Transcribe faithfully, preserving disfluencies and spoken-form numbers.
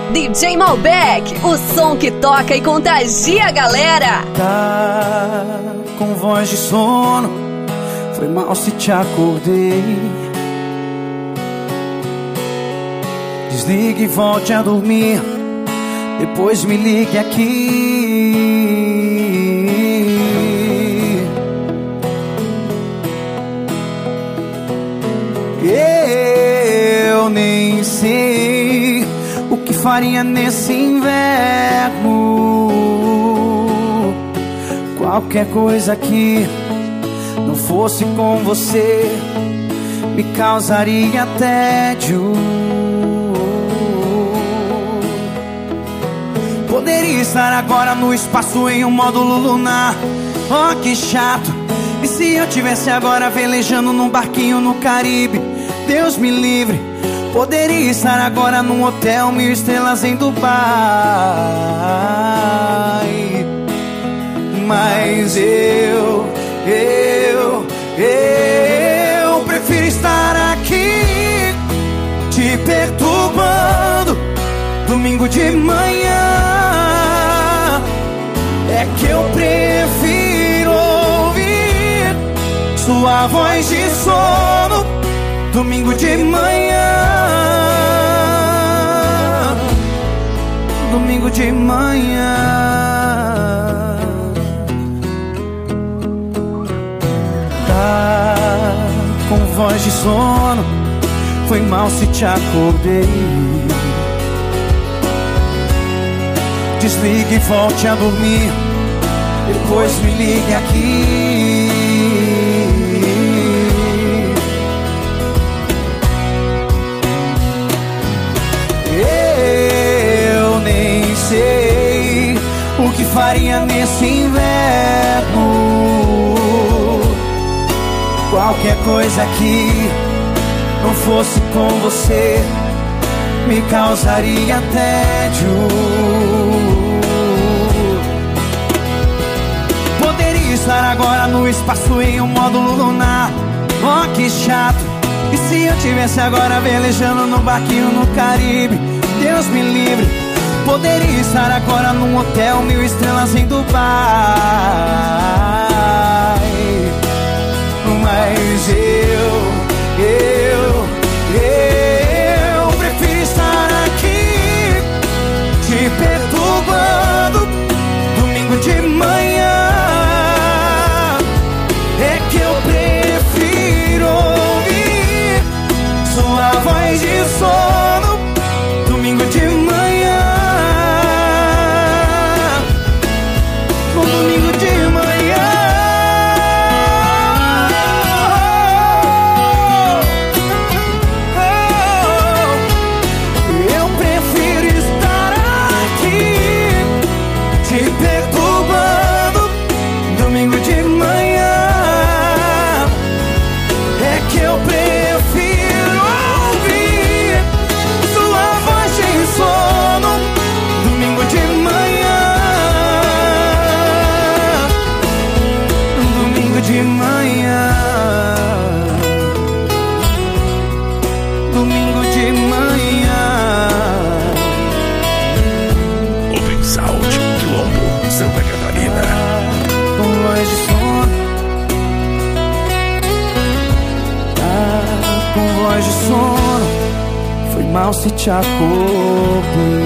D J Malbec, o som que toca e contagia a galera. Tá com voz de sono, foi mal se te acordei. Desligue e volte a dormir, depois me ligue aqui. Eu nem sei o que faria nesse inverno. Qualquer coisa que não fosse com você me causaria tédio. Poderia estar agora no espaço em um módulo lunar. Oh, que chato. E se eu tivesse agora velejando num barquinho no Caribe? Deus me livre. Poderia estar agora num hotel mil estrelas em Dubai. Mas eu, eu, eu prefiro estar aqui te perturbando domingo de manhã. É que eu prefiro ouvir sua voz de sono domingo de manhã. Domingo de manhã. Tá com voz de sono, foi mal se te acordei. Desligue e volte a dormir, depois me ligue aqui. Eu nem sei o que faria nesse inverno. Qualquer coisa que não fosse com você me causaria tédio. Poderia estar agora no espaço em um módulo lunar. Oh, que chato. E se eu tivesse agora velejando num barquinho no Caribe? Deus me livre. Poderia estar agora num hotel mil estrelas em Dubai. Mas eu, eu, eu prefiro estar aqui te perturbando domingo de manhã. É que eu prefiro ouvir sua voz de sono domingo de manhã. No domingo de manhã. Eu prefiro estar aqui te perturbando domingo de manhã. É que eu prefiro ouvir sua voz de sono domingo de manhã. Domingo de manhã. Domingo de manhã. Open Sound, Quilombo, Santa Catarina. Com voz de sono. Ah, com voz de sono, foi mal se te acordei.